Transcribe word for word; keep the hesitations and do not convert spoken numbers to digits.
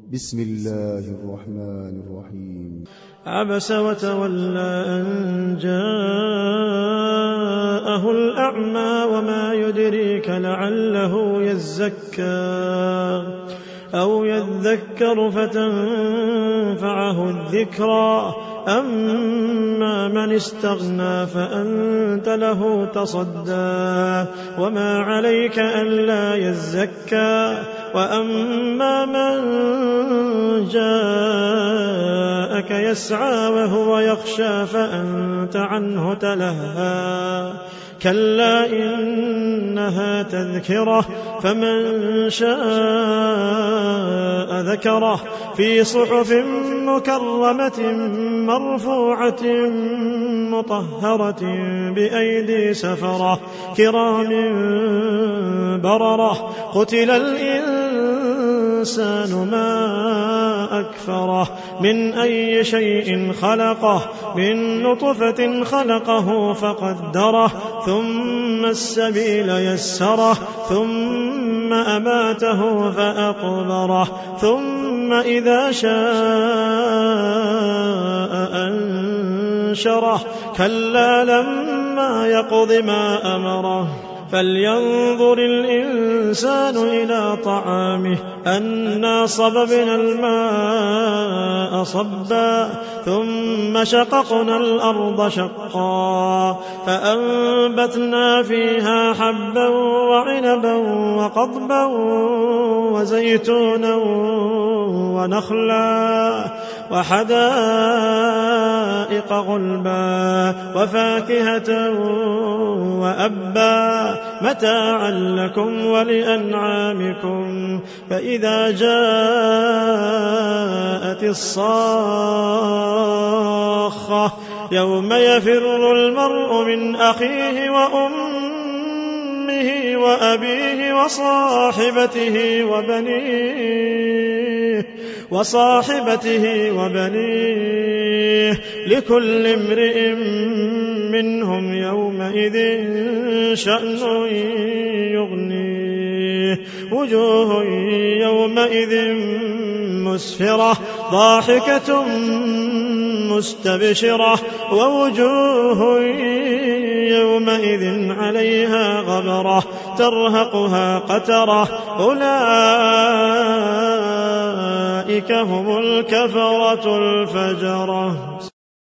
بسم الله الرحمن الرحيم. عبس وتولى أن جاءه الأعمى وما يدريك لعله يزكى أو يذكر فتنفعه الذكرى أما من استغنى فأنت له تصدى وما عليك ألا يزكى وأما من جاءك يسعى وهو يخشى فأنت عنه تلهى كلا إنها تذكرة فمن شاء ذكره في صحف مكرمة مرفوعة مطهرة بأيدي سفرة كرام بررة قتل الإنسان ما أكفره من أي شيء خلقه من نطفة خلقه فقدره ثم السبيل يسره ثم أماته فأقبره ثم إذا شاء أنشره كلا لما يقض ما أمره فلينظر الإنسان إلى طعامه أنا صببنا الماء صبا ثم شققنا الأرض شقا فأنبتنا فيها حبا وعنبا وقضبا وزيتونا ونخلا وحدائق غلبا وفاكهة وأبا متاعا لكم ولأنعامكم فإذا جاءت الصاخة يوم يفر المرء من أخيه وأمه وأبيه وصاحبته وبنيه وصاحبته وبنيه لكل امرئ منهم يومئذ شأن يغنيه وجوه يومئذ مسفرة ضاحكة مستبشرة ووجوه يومئذ عليها غبرة ترهقها قترة أولئك هم الكفرة الفجرة.